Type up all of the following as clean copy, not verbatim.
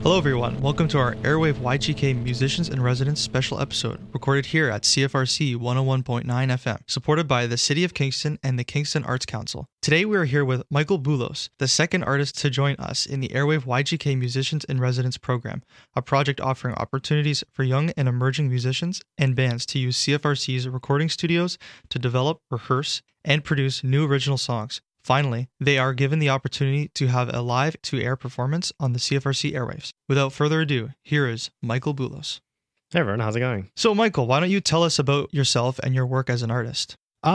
Hello everyone, welcome to our Airwave YGK Musicians in Residence special episode, recorded here at CFRC 101.9 FM, supported by the City of Kingston and the Kingston Arts Council. Today we are here with Michael Boulos, the second artist to join us in the Airwave YGK Musicians in Residence program, a project offering opportunities for young and emerging musicians and bands to use CFRC's recording studios to develop, rehearse, and produce new original songs. Finally, they are given the opportunity to have a live-to-air performance on the CFRC airwaves. Without further ado, here is Michael Boulos. Hey everyone, how's it going? So Michael, why don't you tell us about yourself and your work as an artist?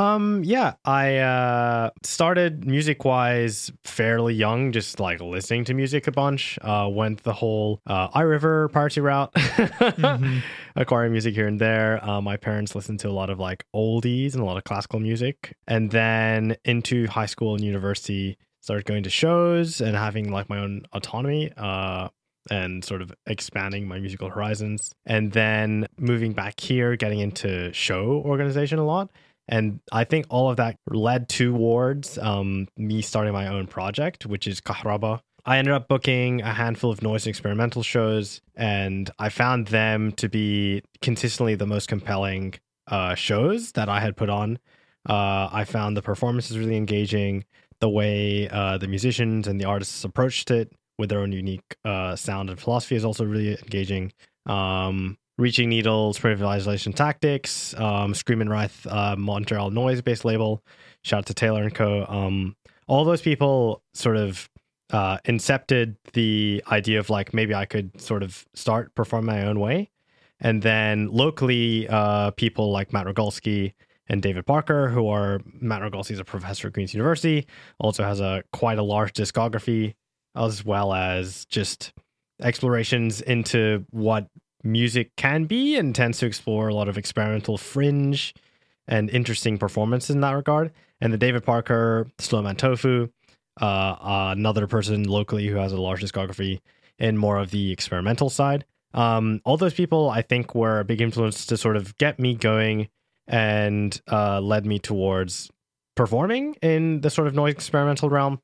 I started music-wise fairly young, just like listening to music a bunch. Went the whole iRiver party route, acquiring music here and there. My parents listened to a lot of like oldies and a lot of classical music. And then into high school and university, started going to shows and having like my own autonomy. And sort of expanding my musical horizons. And then moving back here, getting into show organization a lot. And I think all of that led towards me starting my own project, which is Kahraba. I ended up booking a handful of noise and experimental shows, and I found them to be consistently the most compelling shows that I had put on. I found the performances really engaging, the way the musicians and the artists approached it with their own unique sound and philosophy is also really engaging. Reaching Needles, Primitive Isolation Tactics, Scream and Wrath, Montreal noise-based label. Shout out to Taylor & Co. All those people sort of incepted the idea of like, maybe I could sort of start performing my own way. And then locally, people like Matt Rogalski and David Parker, who are, Matt Rogalski is a professor at Queen's University, also has quite a large discography, as well as just explorations into what music can be, and tends to explore a lot of experimental fringe and interesting performances in that regard. And the David Parker, Slowman Tofu, another person locally who has a large discography in more of the experimental side. All those people I think were a big influence to sort of get me going and led me towards performing in the sort of noise experimental realm.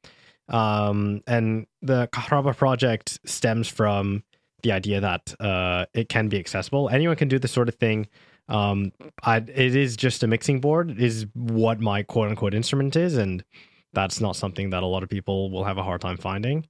And the Kahraba project stems from the idea that it can be accessible. Anyone can do this sort of thing. It is just a mixing board, is what my quote unquote instrument is. And that's not something that a lot of people will have a hard time finding.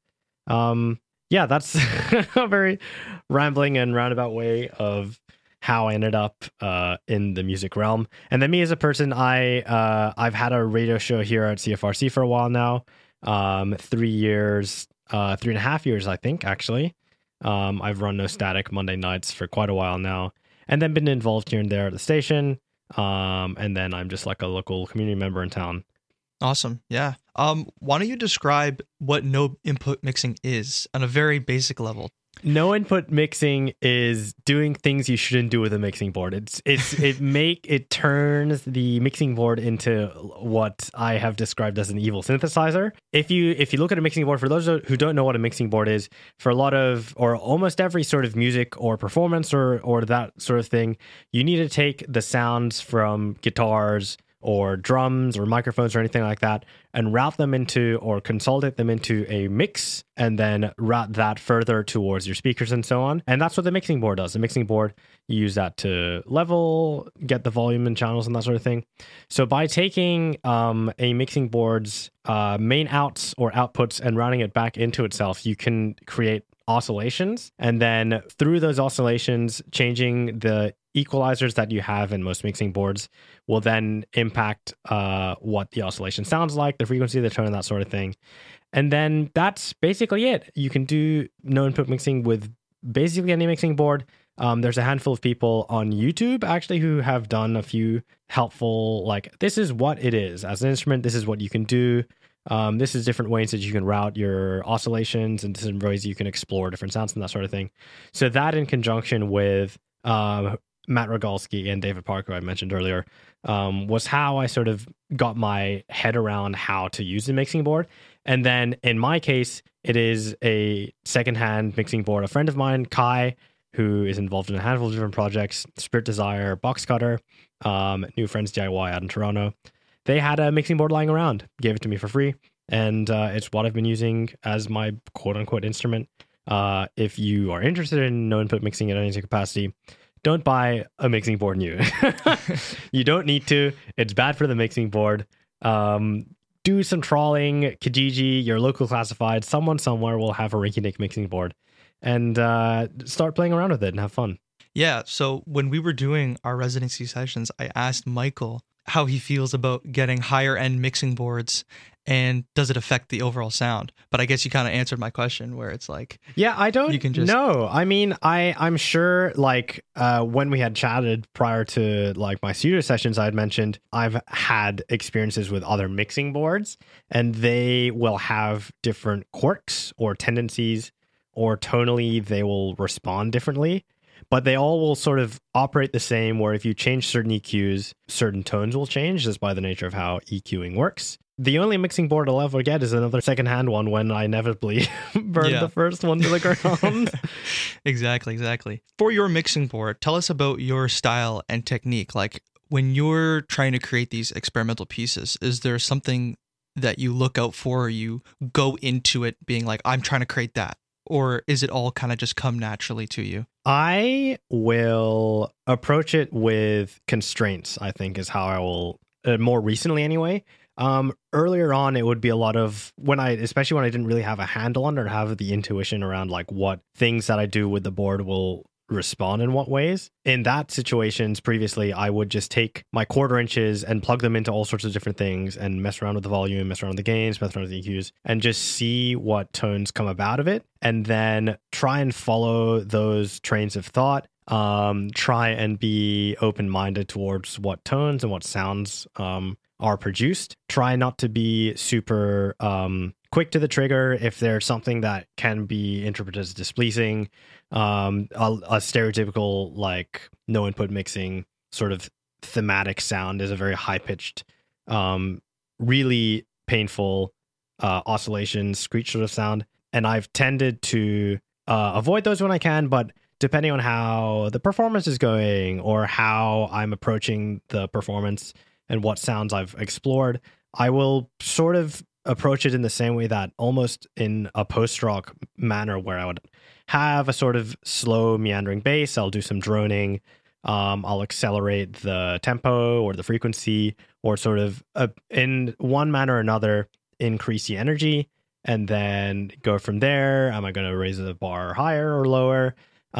That's a very rambling and roundabout way of how I ended up in the music realm. And then me as a person, I've had a radio show here at CFRC for a while now. 3 years, 3.5 years, I think, actually. I've run No Static Monday nights for quite a while now, and then been involved here and there at the station. And then I'm just like a local community member in town. Awesome. Yeah. Why don't you describe what no input mixing is on a very basic level? No input mixing is doing things you shouldn't do with a mixing board. It turns the mixing board into what I have described as an evil synthesizer. If you look at a mixing board, for those who don't know what a mixing board is, for a lot of, or almost every sort of music or performance or that sort of thing, you need to take the sounds from guitars or drums or microphones or anything like that and route them into, or consolidate them into a mix, and then route that further towards your speakers and so on. And that's what the mixing board does. The mixing board, you use that to level, get the volume and channels and that sort of thing. So by taking a mixing board's main outs or outputs and routing it back into itself, you can create oscillations, and then through those oscillations, changing the equalizers that you have in most mixing boards will then impact what the oscillation sounds like, the frequency, the tone, and that sort of thing. And then that's basically it. You can do no input mixing with basically any mixing board. There's a handful of people on YouTube actually who have done a few helpful, like, this is what it is as an instrument, this is what you can do. This is different ways that you can route your oscillations and different ways you can explore different sounds and that sort of thing. So that, in conjunction with Matt Rogalski and David Parker, I mentioned earlier, was how I sort of got my head around how to use the mixing board. And then in my case, it is a secondhand mixing board. A friend of mine, Kai, who is involved in a handful of different projects, Spirit Desire, Box Cutter, New Friends DIY out in Toronto, they had a mixing board lying around, gave it to me for free. And it's what I've been using as my quote unquote instrument If you are interested in no input mixing at any capacity, don't buy a mixing board new. You don't need to. It's bad for the mixing board. Do some trawling, Kijiji, your local classified, someone somewhere will have a rinky-dink mixing board, and start playing around with it and have fun. Yeah, so when we were doing our residency sessions, I asked Michael how he feels about getting higher end mixing boards and does it affect the overall sound. But I guess you kind of answered my question where it's like, yeah, I don't you can just know. I mean, I'm sure like when we had chatted prior to like my studio sessions, I had mentioned I've had experiences with other mixing boards and they will have different quirks or tendencies, or tonally they will respond differently. But they all will sort of operate the same, where if you change certain EQs, certain tones will change just by the nature of how EQing works. The only mixing board I'll ever get is another secondhand one when I inevitably burn the first one to the ground. Exactly. For your mixing board, tell us about your style and technique. Like when you're trying to create these experimental pieces, is there something that you look out for, or you go into it being like, I'm trying to create that? Or is it all kind of just come naturally to you? I will approach it with constraints, I think, is how I will, more recently anyway. Earlier on, it would be a lot of especially when I didn't really have a handle on or have the intuition around like what things that I do with the board will respond in what ways. In that situations previously, I would just take my quarter inches and plug them into all sorts of different things and mess around with the volume, mess around with the gains, mess around with the EQs, and just see what tones come out of it, and then try and follow those trains of thought. Try and be open-minded towards what tones and what sounds are produced. Try not to be super quick to the trigger if there's something that can be interpreted as displeasing. A stereotypical like no input mixing sort of thematic sound is a very high-pitched, really painful oscillation, screech sort of sound. And I've tended to avoid those when I can, but depending on how the performance is going or how I'm approaching the performance and what sounds I've explored, I will sort of approach it in the same way that almost in a post-rock manner, where I would have a sort of slow meandering bass. I'll do some droning. I'll accelerate the tempo or the frequency, or sort of in one manner or another increase the energy, and then go from there. Am I going to raise the bar higher or lower?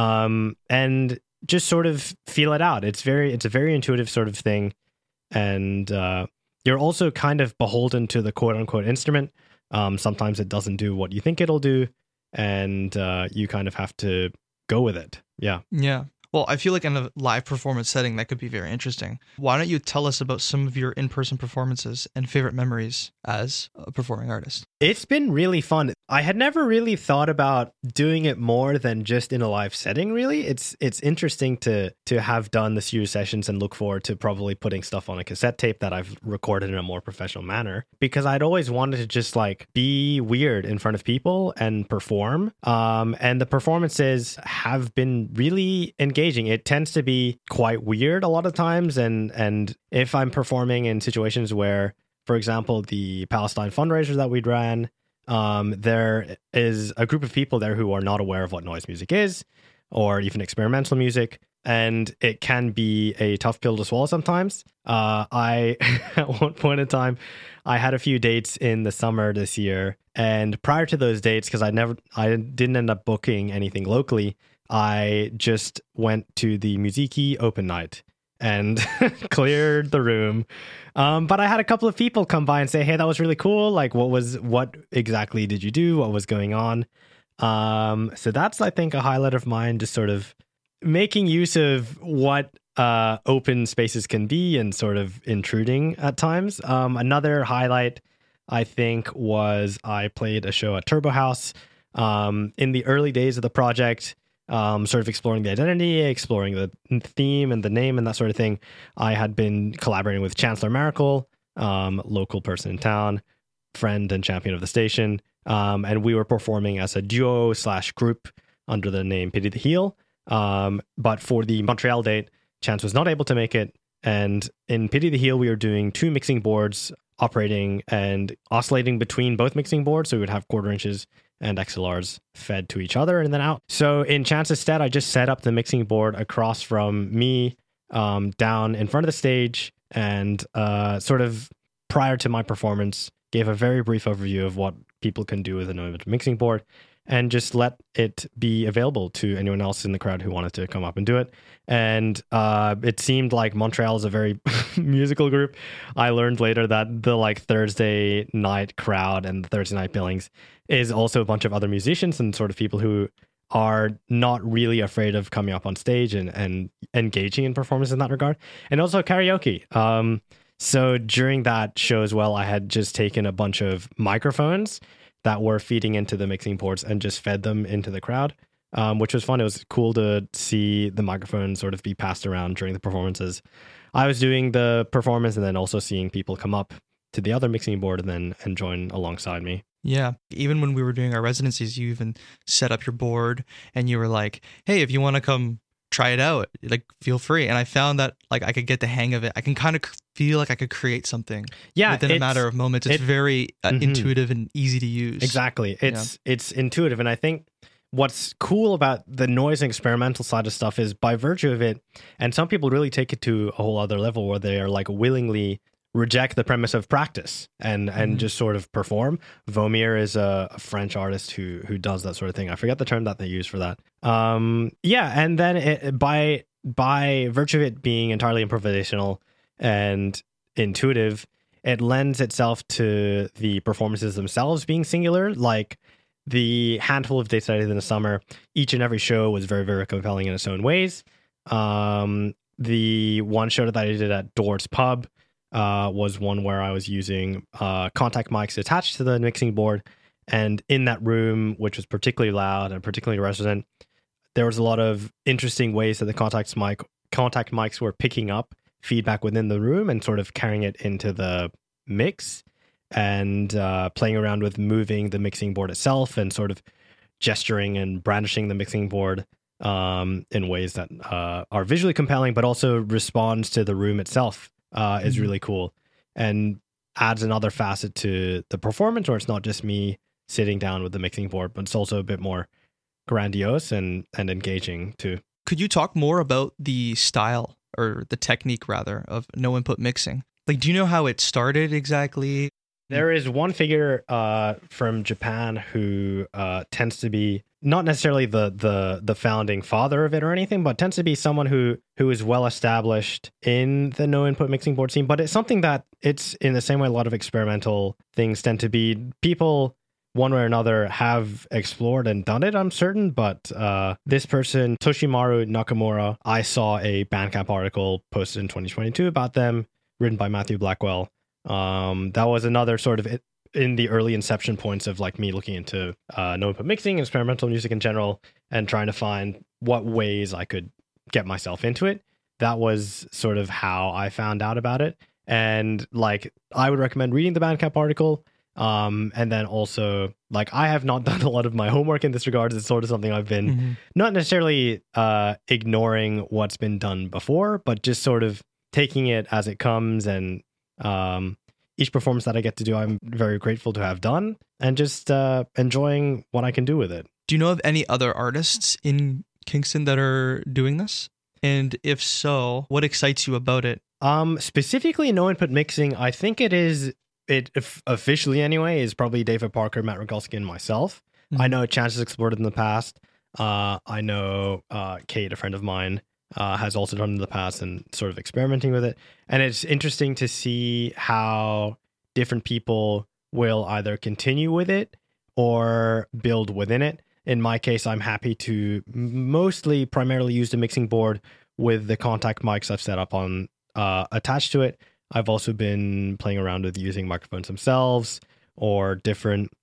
And just sort of feel it out. It's a very intuitive sort of thing. And you're also kind of beholden to the quote unquote instrument. Sometimes it doesn't do what you think it'll do, and you kind of have to go with it. Yeah. Well, I feel like in a live performance setting, that could be very interesting. Why don't you tell us about some of your in-person performances and favorite memories as a performing artist? It's been really fun. I had never really thought about doing it more than just in a live setting, really. It's interesting to have done the studio sessions and look forward to probably putting stuff on a cassette tape that I've recorded in a more professional manner, because I'd always wanted to just like be weird in front of people and perform. And the performances have been really engaging. It tends to be quite weird a lot of times. And if I'm performing in situations where, for example, the Palestine fundraiser that we ran, there is a group of people there who are not aware of what noise music is, or even experimental music, and it can be a tough pill to swallow sometimes. I at one point in time, I had a few dates in the summer this year, and prior to those dates, because I didn't end up booking anything locally, I just went to the Musiki open night and cleared the room. But I had a couple of people come by and say, hey, that was really cool. Like, what exactly did you do? What was going on? So that's, I think, a highlight of mine, just sort of making use of what open spaces can be and sort of intruding at times. Another highlight, I think, was I played a show at Turbo House in the early days of the project. Sort of exploring the identity, exploring the theme and the name and that sort of thing. I had been collaborating with Chancellor Miracle, local person in town, friend and champion of the station. And we were performing as a duo/group under the name Pity the Heel. But for the Montreal date, Chance was not able to make it. And in Pity the Heel, we were doing 2 mixing boards operating and oscillating between both mixing boards. So we would have quarter inches and XLRs fed to each other and then out. So in Chance's stead, I just set up the mixing board across from me, down in front of the stage, and sort of prior to my performance, gave a very brief overview of what people can do with a No Input mixing board, and just let it be available to anyone else in the crowd who wanted to come up and do it. And it seemed like Montreal is a very musical group. I learned later that the like Thursday night crowd and the Thursday night billings is also a bunch of other musicians and sort of people who are not really afraid of coming up on stage and engaging in performance in that regard. And also karaoke. So during that show as well, I had just taken a bunch of microphones that were feeding into the mixing boards and just fed them into the crowd, which was fun. It was cool to see the microphone sort of be passed around during the performances. I was doing the performance and then also seeing people come up to the other mixing board and join alongside me. Yeah. Even when we were doing our residencies, you even set up your board and you were like, hey, if you want to come try it out, like feel free. And I found that like I could get the hang of it. I can kind of feel like I could create something within a matter of moments. It's very intuitive and easy to use. Exactly. It's intuitive. And I think what's cool about the noise and experimental side of stuff is by virtue of it, and some people really take it to a whole other level where they are like willingly reject the premise of practice and just sort of perform. Vomir is a French artist who does that sort of thing. I forget the term that they use for that. And then by virtue of it being entirely improvisational and intuitive, it lends itself to the performances themselves being singular. Like the handful of dates that I did in the summer, each and every show was very, very compelling in its own ways. The one show that I did at Dort's Pub was one where I was using contact mics attached to the mixing board. And in that room, which was particularly loud and particularly resonant, there was a lot of interesting ways that the contact mics were picking up feedback within the room and sort of carrying it into the mix, and playing around with moving the mixing board itself and sort of gesturing and brandishing the mixing board in ways that are visually compelling, but also responds to the room itself. Is really cool and adds another facet to the performance, where it's not just me sitting down with the mixing board, but it's also a bit more grandiose and engaging too. Could you talk more about the style, or the technique rather, of no input mixing? Like, do you know how it started exactly? There is one figure from Japan who tends to be not necessarily the founding father of it or anything, but tends to be someone who is well established in the no input mixing board scene. But it's something that it's in the same way a lot of experimental things tend to be. People, one way or another, have explored and done it, I'm certain. But this person, Toshimaru Nakamura, I saw a Bandcamp article posted in 2022 about them, written by Matthew Blackwell. That was another sort of in the early inception points of like me looking into no input mixing and experimental music in general, and trying to find what ways I could get myself into it. That was sort of how I found out about it. And like, I would recommend reading the Bandcamp article. And then also, like, I have not done a lot of my homework in this regard. It's sort of something I've been not necessarily ignoring what's been done before, but just sort of taking it as it comes. And each performance that I get to do, I'm very grateful to have done, and just enjoying what I can do with it. Do you know of any other artists in Kingston that are doing this? And if so, what excites you about it? Specifically no input mixing, I think officially anyway, is probably David Parker, Matt Rogalski, and myself. I know Chance has explored it in the past. I know Kate, a friend of mine, has also done it in the past and sort of experimenting with it. And it's interesting to see how different people will either continue with it or build within it. In my case, I'm happy to primarily use the mixing board with the contact mics I've set up on attached to it. I've also been playing around with using microphones themselves, or different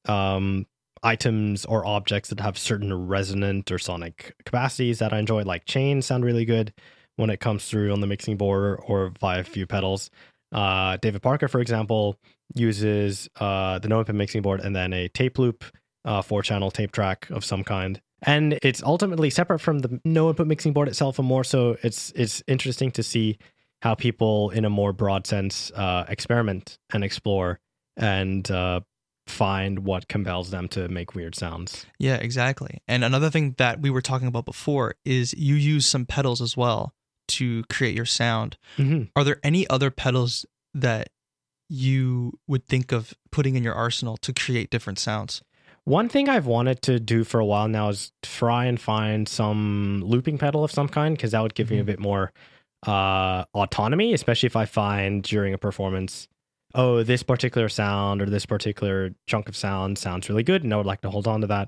items or objects that have certain resonant or sonic capacities that I enjoy, like chains sound really good when it comes through on the mixing board or via a few pedals. David Parker, for example, uses the no input mixing board and then a tape loop, 4-channel tape track of some kind. And it's ultimately separate from the no input mixing board itself, and more so it's interesting to see how people in a more broad sense experiment and explore and find what compels them to make weird sounds. Yeah, exactly. And another thing that we were talking about before is you use some pedals as well to create your sound. Mm-hmm. Are there any other pedals that you would think of putting in your arsenal to create different sounds? One thing I've wanted to do for a while now is try and find some looping pedal of some kind, because that would give me a bit more autonomy, especially if I find during a performance, oh, this particular sound or this particular chunk of sound sounds really good, and I would like to hold on to that.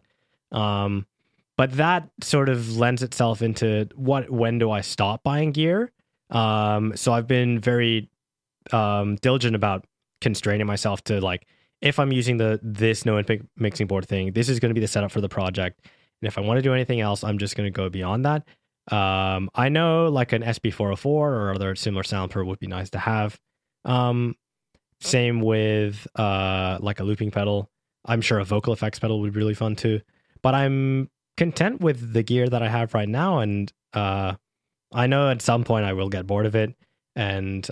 But that sort of lends itself into when do I stop buying gear? So I've been very diligent about constraining myself to, like, if I'm using this no input mixing board thing, this is going to be the setup for the project. And if I want to do anything else, I'm just going to go beyond that. I know like an SP404 or other similar sound per would be nice to have. Same with like a looping pedal. I'm sure a vocal effects pedal would be really fun too. But I'm content with the gear that I have right now. And I know at some point I will get bored of it. And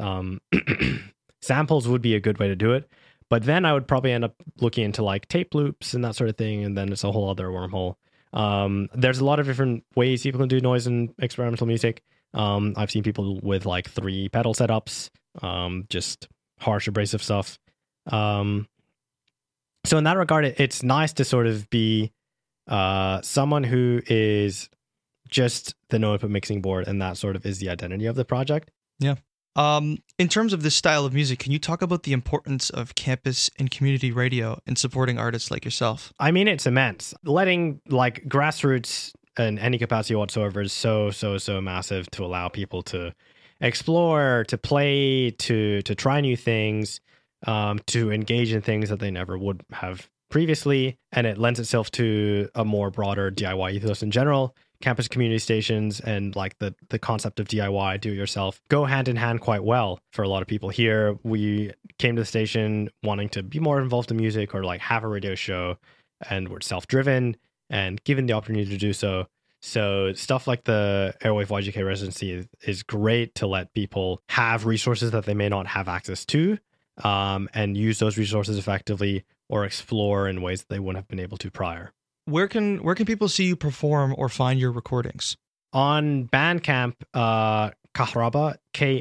samples would be a good way to do it. But then I would probably end up looking into like tape loops and that sort of thing. And then it's a whole other wormhole. There's a lot of different ways people can do noise and experimental music. I've seen people with like 3 pedal setups, just harsh abrasive stuff. So in that regard, it's nice to sort of be someone who is just the no input mixing board, and that sort of is the identity of the project. Yeah. In terms of this style of music, can you talk about the importance of campus and community radio in supporting artists like yourself? I mean, it's immense. Letting like grassroots in any capacity whatsoever is so massive to allow people to explore, to play, to try new things, to engage in things that they never would have previously. And it lends itself to a more broader DIY ethos in general. Campus community stations and like the concept of DIY, do it yourself, go hand in hand quite well for a lot of people here. We came to the station wanting to be more involved in music or like have a radio show, and we're self-driven and given the opportunity to do so. So stuff like the Airwave YGK residency is great to let people have resources that they may not have access to, and use those resources effectively or explore in ways that they wouldn't have been able to prior. Where can people see you perform or find your recordings? On Bandcamp, Kahraba,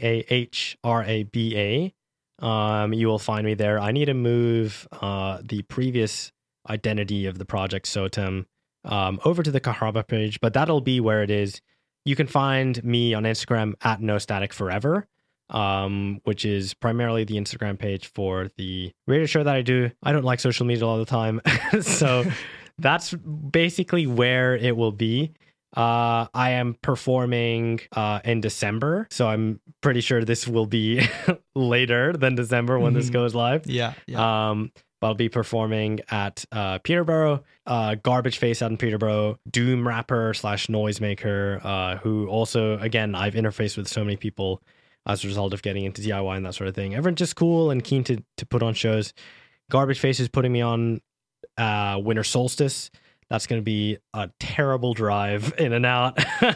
Kahraba, you will find me there. I need to move the previous identity of the project, Sotem, over to the Kahraba page, but that'll be where it is. You can find me on Instagram at NoStaticForever, which is primarily the Instagram page for the radio show that I do. I don't like social media all the time, so that's basically where it will be. I am performing in December, so I'm pretty sure this will be later than December when this goes live. Yeah. But I'll be performing at Peterborough, Garbage Face out in Peterborough, Doom Rapper / Noisemaker, who also, again, I've interfaced with so many people as a result of getting into DIY and that sort of thing. Everyone's just cool and keen to put on shows. Garbage Face is putting me on Winter Solstice. That's going to be a terrible drive in and out.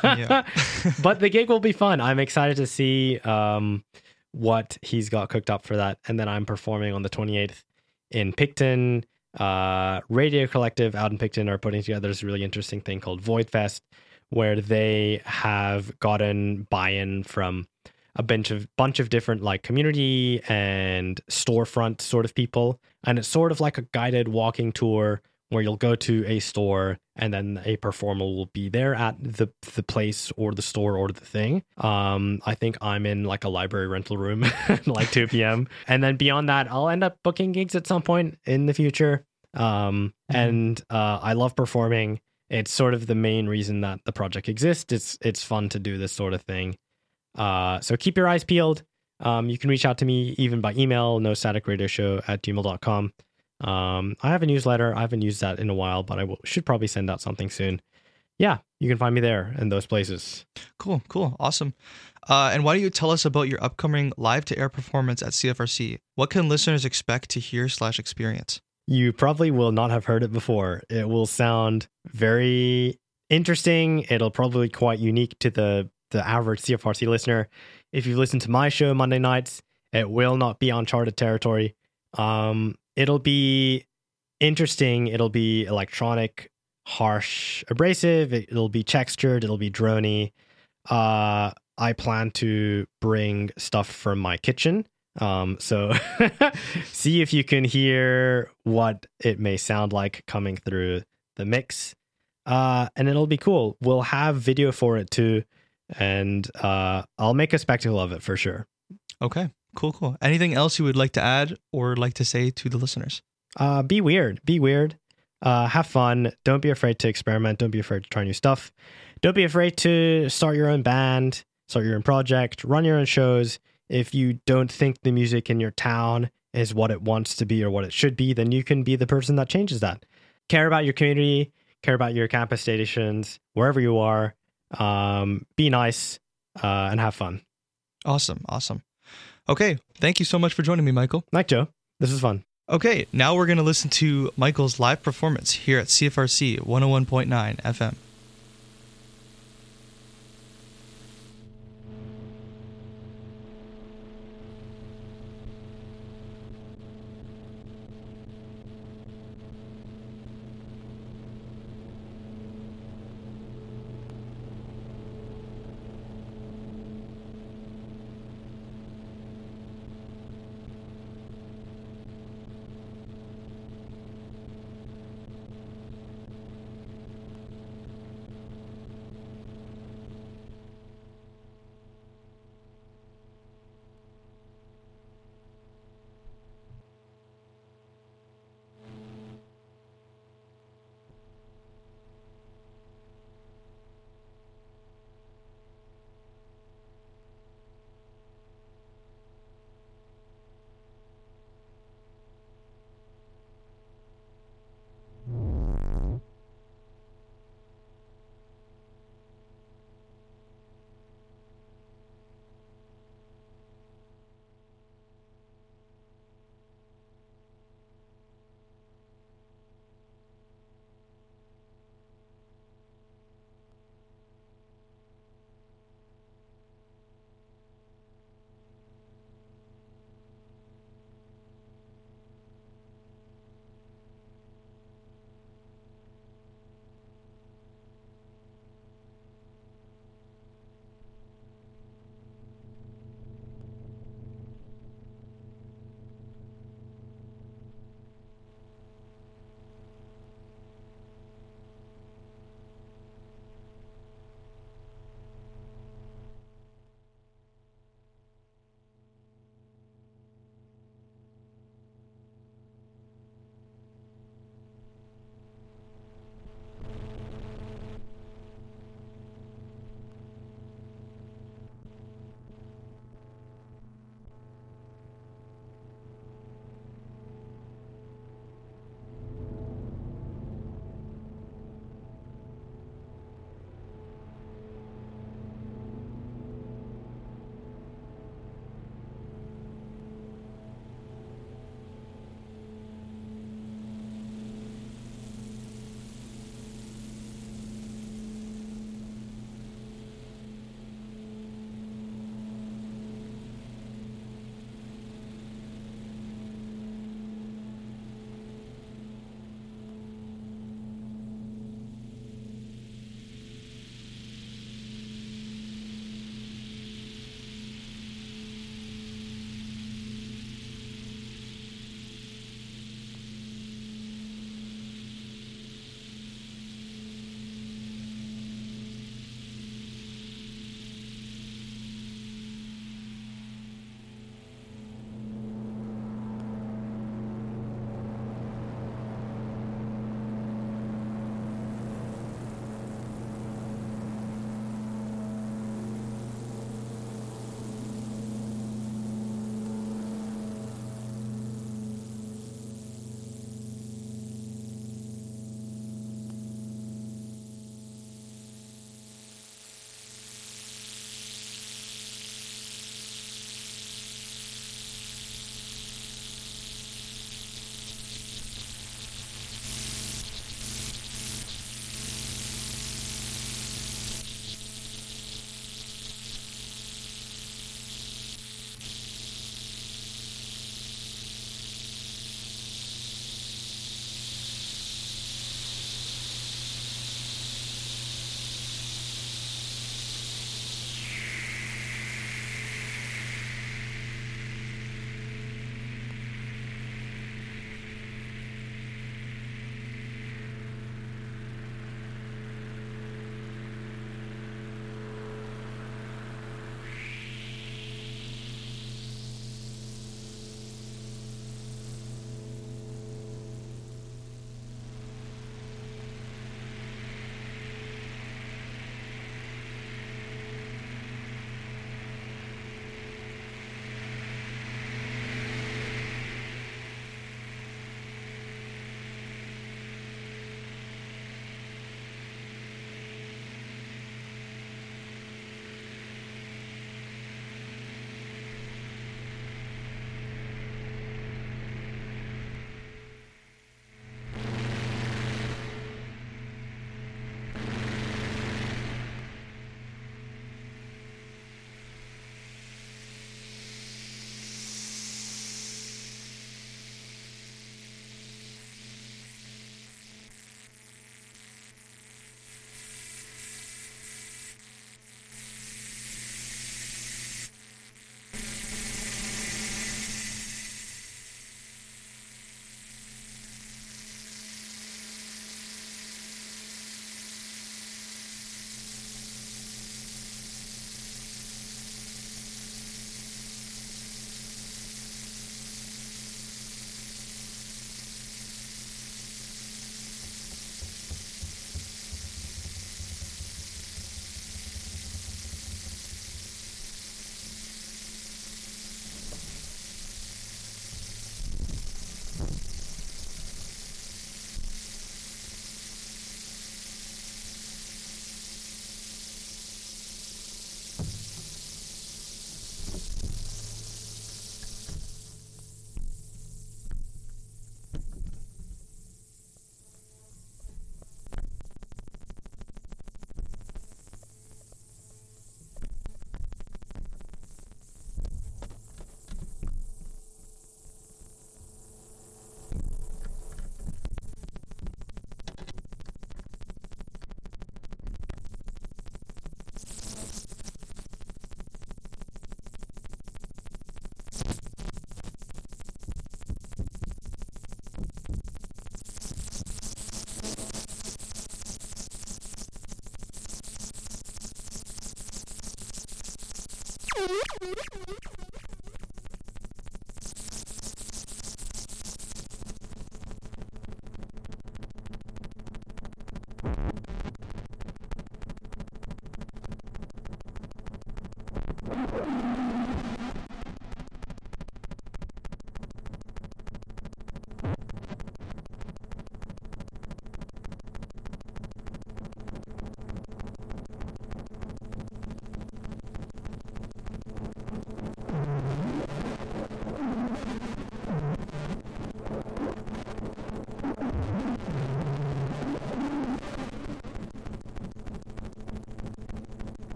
But the gig will be fun. I'm excited to see what he's got cooked up for that. And then I'm performing on the 28th in Picton. Radio Collective out in Picton are putting together this really interesting thing called Void Fest, where they have gotten buy-in from a bunch of different like community and storefront sort of people. And it's sort of like a guided walking tour where you'll go to a store and then a performer will be there at the place or the store or the thing. I think I'm in like a library rental room at like 2 p.m. And then beyond that, I'll end up booking gigs at some point in the future. And I love performing. It's sort of the main reason that the project exists. It's fun to do this sort of thing. So keep your eyes peeled. You can reach out to me even by email, nostaticradioshow@gmail.com. I have a newsletter. I haven't used that in a while, but I should probably send out something soon. Yeah, you can find me there in those places. Cool. Awesome. And why don't you tell us about your upcoming live to air performance at CFRC? What can listeners expect to hear / experience? You probably will not have heard it before. It will sound very interesting. It'll probably be quite unique to the average CFRC listener. If you listen to my show Monday nights, it will not be uncharted territory. It'll be interesting. It'll be electronic, harsh, abrasive. It'll be textured. It'll be droney. I plan to bring stuff from my kitchen. So see if you can hear what it may sound like coming through the mix. And it'll be cool. We'll have video for it too. And I'll make a spectacle of it for sure. Okay, cool. Anything else you would like to add or like to say to the listeners? Be weird. Have fun. Don't be afraid to experiment. Don't be afraid to try new stuff. Don't be afraid to start your own band, start your own project, run your own shows. If you don't think the music in your town is what it wants to be or what it should be, then you can be the person that changes that. Care about your community, care about your campus stations, wherever you are. Be nice and have fun. Awesome. Okay, thank you so much for joining me, Michael. Like Joe, this is fun. Okay, now we're going to listen to Michael's live performance here at CFRC 101.9 FM.